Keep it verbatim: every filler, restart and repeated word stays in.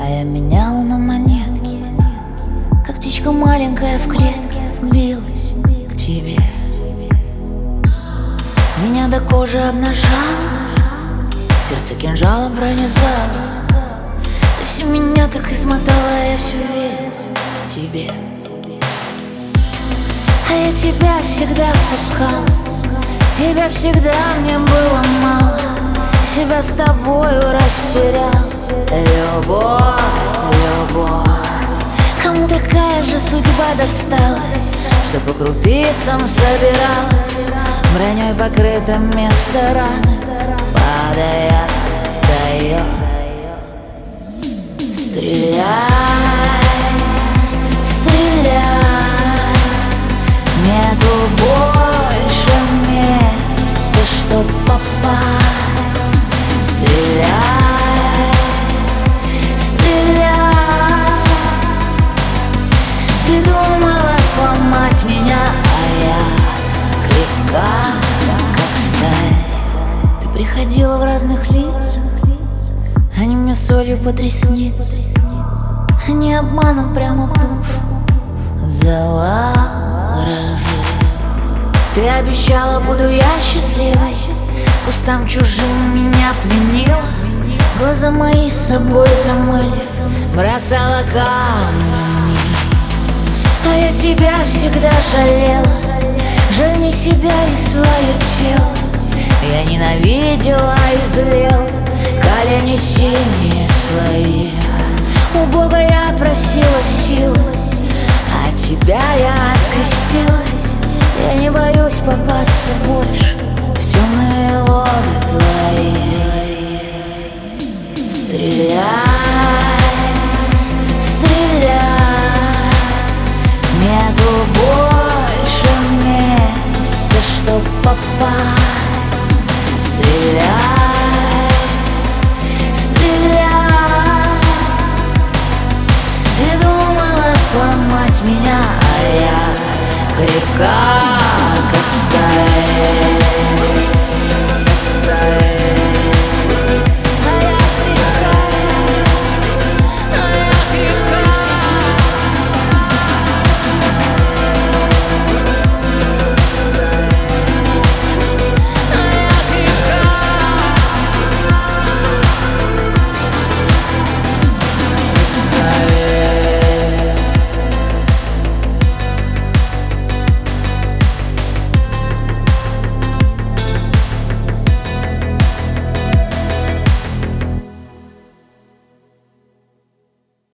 я менял на монетки, как птичка маленькая в клетке билась к тебе. Меня до кожи обнажало, сердце кинжалом пронизало. Ты все меня так измотала, я все верю тебе. А я тебя всегда впускал, тебя всегда мне было мало. Себя с тобою растерял. Любовь, любовь, кому такая же судьба досталась, что по крупицам собиралась, броней покрыто место раны, падая, встает. Стреляй, стреляй, нету больше места, чтоб попасть. Стреляй, стреляй, ты думала сломать меня, а я крепка, как сталь. Ты приходила в разных лицах, они мне солью под ресницы, они обманом прямо в душу заворожив. Ты обещала, буду я счастливой, кустам чужим меня пленила, глаза мои с собой замыли, бросала камни вниз. А я тебя всегда жалела, жаль не себя и свое тело. Я ненавидела и злела, колени синие свои. У Бога я просила силы, а тебя я открестилась. Я не боюсь попасться больше в темные воды твои. Стреляй, стреляй, нету больше места, чтоб попасть. Стреляй, стреляй, ты думала сломать меня, а я крепка, как сталь.